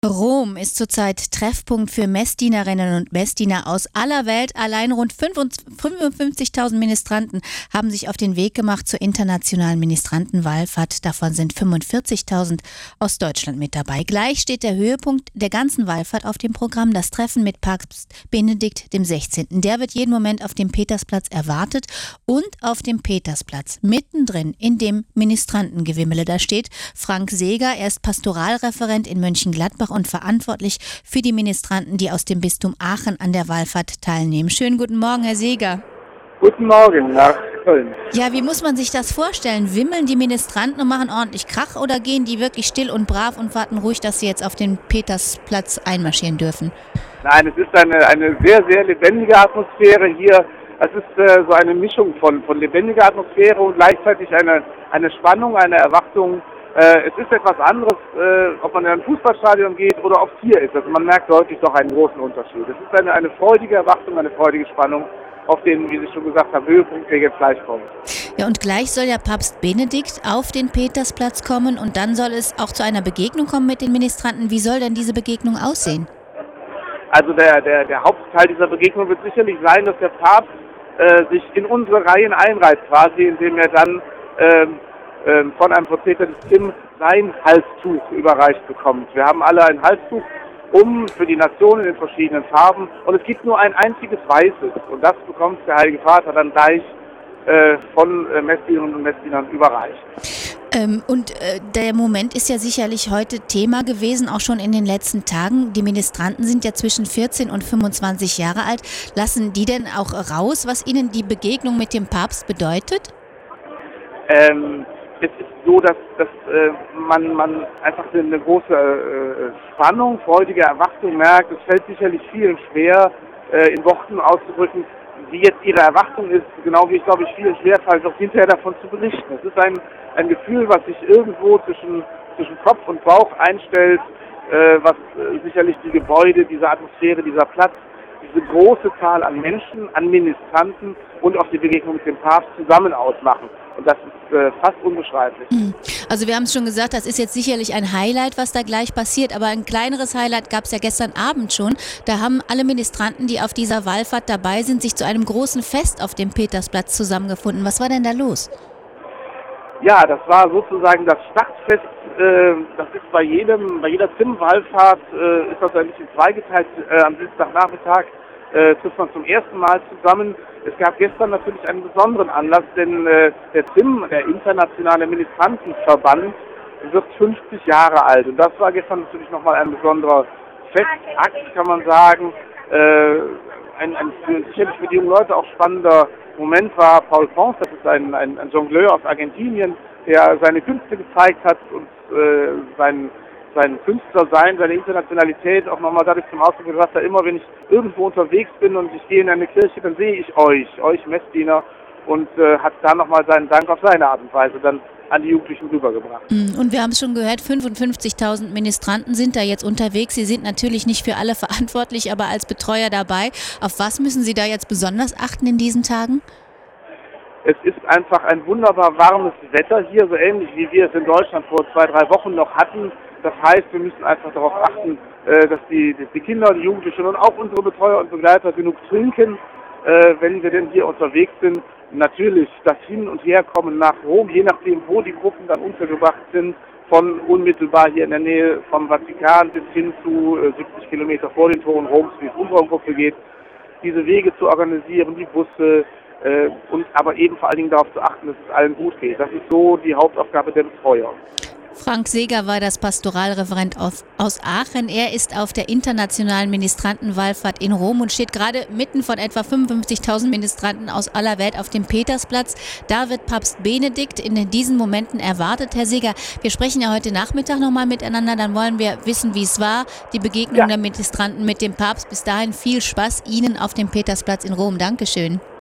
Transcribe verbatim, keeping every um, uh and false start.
Rom ist zurzeit Treffpunkt für Messdienerinnen und Messdiener aus aller Welt. Allein rund fünfundfünfzigtausend Ministranten haben sich auf den Weg gemacht zur internationalen Ministrantenwallfahrt. Davon sind fünfundvierzigtausend aus Deutschland mit dabei. Gleich steht der Höhepunkt der ganzen Wallfahrt auf dem Programm, das Treffen mit Papst Benedikt der Sechzehnten. Der wird jeden Moment auf dem Petersplatz erwartet und auf dem Petersplatz, mittendrin in dem Ministrantengewimmel, da steht Frank Seeger. Er ist Pastoralreferent in Mönchengladbach und verantwortlich für die Ministranten, die aus dem Bistum Aachen an der Wallfahrt teilnehmen. Schönen guten Morgen, Herr Seeger. Guten Morgen nach Köln. Ja, wie muss man sich das vorstellen? Wimmeln die Ministranten und machen ordentlich Krach oder gehen die wirklich still und brav und warten ruhig, dass sie jetzt auf den Petersplatz einmarschieren dürfen? Nein, es ist eine, eine sehr, sehr lebendige Atmosphäre hier. Es ist äh, so eine Mischung von, von lebendiger Atmosphäre und gleichzeitig eine, eine Spannung, eine Erwartung. Äh, es ist etwas anderes, äh, ob man in ein Fußballstadion geht oder ob es hier ist. Also man merkt deutlich doch einen großen Unterschied. Es ist eine, eine freudige Erwartung, eine freudige Spannung auf den, wie Sie schon gesagt haben, Höhepunkt, der jetzt gleich kommt. Ja, und gleich soll ja Papst Benedikt auf den Petersplatz kommen und dann soll es auch zu einer Begegnung kommen mit den Ministranten. Wie soll denn diese Begegnung aussehen? Also der, der, der Hauptteil dieser Begegnung wird sicherlich sein, dass der Papst äh, sich in unsere Reihen einreiht, quasi, indem er dann ähm, ähm, von einem Vertreter des Tim sein Halstuch überreicht bekommt. Wir haben alle ein Halstuch um für die Nationen in verschiedenen Farben und es gibt nur ein einziges weißes und das bekommt der Heilige Vater dann gleich äh, von äh, Messdienerinnen und Messdienern überreicht. Ähm, und äh, der Moment ist ja sicherlich heute Thema gewesen, auch schon in den letzten Tagen. Die Ministranten sind ja zwischen vierzehn und fünfundzwanzig Jahre alt. Lassen die denn auch raus, was ihnen die Begegnung mit dem Papst bedeutet? Ähm, es ist so, dass, dass äh, man, man einfach eine große äh, Spannung, freudige Erwartung merkt. Es fällt sicherlich vielen schwer, äh, in Worten auszudrücken, wie jetzt ihre Erwartung ist, genau wie ich glaube ich vielen schwerfällt, auch hinterher davon zu berichten. Es ist ein, ein Gefühl, was sich irgendwo zwischen, zwischen Kopf und Bauch einstellt, äh, was äh, sicherlich die Gebäude, diese Atmosphäre, dieser Platz, diese große Zahl an Menschen, an Ministranten und auch die Begegnung mit dem Papst zusammen ausmachen. Und das ist äh, fast unbeschreiblich. Also wir haben es schon gesagt, das ist jetzt sicherlich ein Highlight, was da gleich passiert. Aber ein kleineres Highlight gab es ja gestern Abend schon. Da haben alle Ministranten, die auf dieser Wallfahrt dabei sind, sich zu einem großen Fest auf dem Petersplatz zusammengefunden. Was war denn da los? Ja, das war sozusagen das Stadtfest. Äh, das ist bei jedem, bei jeder Zimm-Wallfahrt äh, ist das ein bisschen zweigeteilt. Äh, am Dienstagnachmittag äh, trifft man zum ersten Mal zusammen. Es gab gestern natürlich einen besonderen Anlass, denn äh, der Zimm, der internationale Ministrantenverband, wird fünfzig Jahre alt. Und das war gestern natürlich nochmal ein besonderer Festakt, kann man sagen. Äh, ein, ein für, sicherlich für die jungen Leute auch spannender Moment war Paul Pons, das ist ein, ein, ein Jongleur aus Argentinien, der seine Künste gezeigt hat und äh, sein, sein Künstlersein, seine Internationalität auch nochmal dadurch zum Ausdruck gebracht hat, immer wenn ich irgendwo unterwegs bin und ich gehe in eine Kirche, dann sehe ich euch, euch Messdiener und äh, hat da nochmal seinen Dank auf seine Art und Weise dann an die Jugendlichen rübergebracht. Und wir haben es schon gehört, fünfundfünfzigtausend Ministranten sind da jetzt unterwegs. Sie sind natürlich nicht für alle verantwortlich, aber als Betreuer dabei. Auf was müssen Sie da jetzt besonders achten in diesen Tagen? Es ist einfach ein wunderbar warmes Wetter hier, so ähnlich wie wir es in Deutschland vor zwei, drei Wochen noch hatten. Das heißt, wir müssen einfach darauf achten, dass die, die Kinder, die Jugendlichen und auch unsere Betreuer und Begleiter genug trinken, wenn wir denn hier unterwegs sind. Natürlich das Hin- und Herkommen nach Rom, je nachdem, wo die Gruppen dann untergebracht sind, von unmittelbar hier in der Nähe vom Vatikan bis hin zu siebzig Kilometer vor den Toren Roms, wie es unserer Gruppe geht, diese Wege zu organisieren, die Busse, äh, und aber eben vor allen Dingen darauf zu achten, dass es allen gut geht. Das ist so die Hauptaufgabe der Betreuer. Frank Seeger war das Pastoralreferent aus, aus Aachen. Er ist auf der internationalen Ministrantenwallfahrt in Rom und steht gerade mitten von etwa fünfundfünfzigtausend Ministranten aus aller Welt auf dem Petersplatz. Da wird Papst Benedikt in diesen Momenten erwartet. Herr Seeger, wir sprechen ja heute Nachmittag nochmal miteinander. Dann wollen wir wissen, wie es war, die Begegnung ja. der Ministranten mit dem Papst. Bis dahin viel Spaß Ihnen auf dem Petersplatz in Rom. Dankeschön.